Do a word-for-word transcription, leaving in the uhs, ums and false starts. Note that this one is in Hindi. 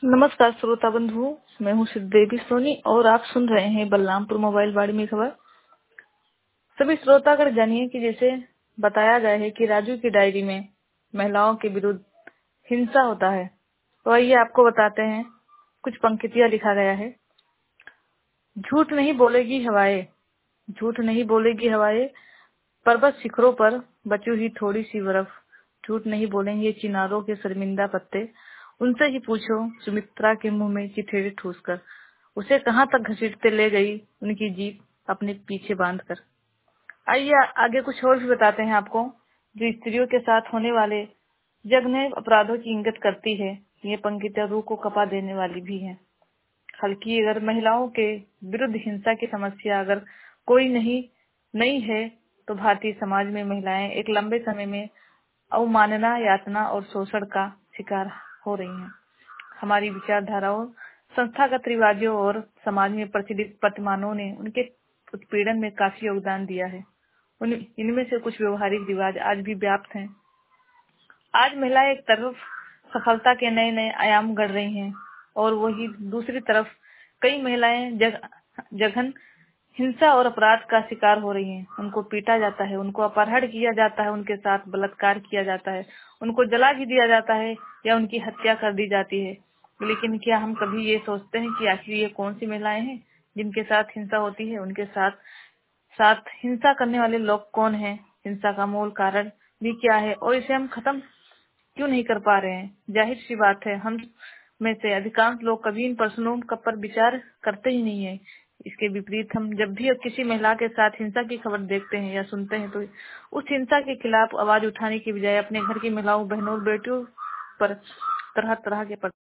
नमस्कार श्रोता बंधु, मैं हूँ श्रीदेवी सोनी और आप सुन रहे हैं बलरामपुर मोबाइल बाड़ी में खबर। सभी श्रोतागण जानिए कि जैसे बताया गया है कि राजू की डायरी में महिलाओं के विरुद्ध हिंसा होता है, तो आइए आपको बताते हैं। कुछ पंक्तियां लिखा गया है। झूठ नहीं बोलेगी हवाएं, झूठ नहीं बोलेगी हवाएं, पर्वत शिखरों पर बची हुई थोड़ी सी बर्फ। झूठ नहीं बोलेंगे चिनारों के शर्मिंदा पत्ते, उनसे ही पूछो सुमित्रा के मुंह में चिथड़े ठूस कर उसे कहाँ तक घसीटते ले गई उनकी जीप अपने पीछे बांध कर। आइए आगे कुछ और भी बताते हैं आपको, जो स्त्रियों के साथ होने वाले जघन्य अपराधों की इंगित करती है। ये पंक्तियां रूह को कपा देने वाली भी हैं। हल्की अगर महिलाओं के विरुद्ध हिंसा की समस्या अगर कोई नहीं नहीं है, तो भारतीय समाज में महिलाएं एक लंबे समय में अवमानना, यातना और शोषण का शिकार हो रही हैं। हमारी विचारधाराओं, संस्थागत रिवाजों और समाज में प्रचलित प्रतिमानों ने उनके उत्पीड़न में काफी योगदान दिया है। उन इनमें से कुछ व्यवहारिक रिवाज आज भी व्याप्त हैं। आज महिलाएं एक तरफ सफलता के नए नए आयाम गढ़ रही हैं और वही दूसरी तरफ कई महिलाएं जग, जघन हिंसा और अपराध का शिकार हो रही हैं। उनको पीटा जाता है, उनको अपहरण किया जाता है, उनके साथ बलात्कार किया जाता है, उनको जला भी दिया जाता है या उनकी हत्या कर दी जाती है। लेकिन क्या हम कभी ये सोचते हैं कि आखिर ये कौन सी महिलाएं हैं जिनके साथ हिंसा होती है? उनके साथ साथ हिंसा करने वाले लोग कौन हैं? हिंसा का मूल कारण भी क्या है और इसे हम खत्म क्यों नहीं कर पा रहे हैं? जाहिर सी बात है, हम में से अधिकांश लोग कभी इन प्रश्नों का पर विचार करते ही नहीं है। इसके विपरीत हम जब भी किसी महिला के साथ हिंसा की खबर देखते हैं या सुनते हैं, तो उस हिंसा के खिलाफ आवाज उठाने की बजाय अपने घर की महिलाओं, बहनों और बेटियों पर तरह तरह के